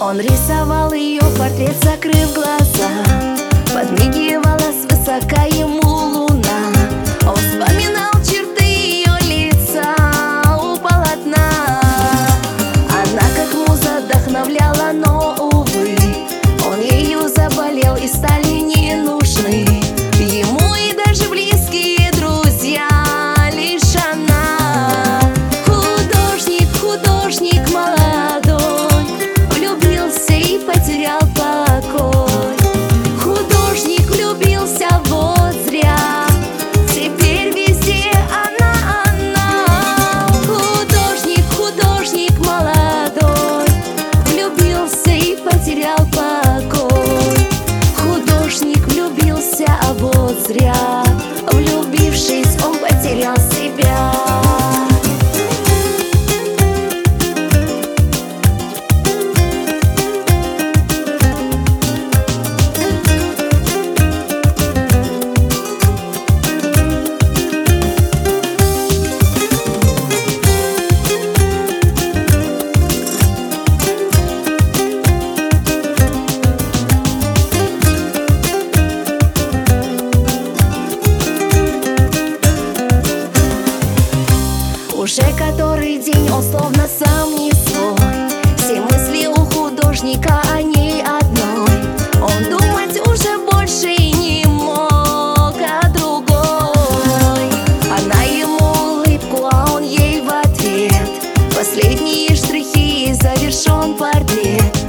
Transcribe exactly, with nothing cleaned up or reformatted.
Он рисовал ее портрет, закрыв глаза, подмигивала свысока ему луна. Он вспоминал черты ее лица у полотна. Она как муза вдохновляла, но, увы, он ею заболел и стали не нужны ему и даже близкие друзья. Лишь она, художник, художник молодой, влюбился и потерял покой. Художник влюбился вот зря, теперь везде она, она. Художник, художник молодой, влюбился и потерял покой. Художник влюбился, а вот зря, влюбившись, он потерял себя. Уже который день он словно сам не свой, все мысли у художника о ней одной. Он думать уже больше и не мог о другой. Она ему улыбку, а он ей в ответ. Последние штрихи, и завершен портрет.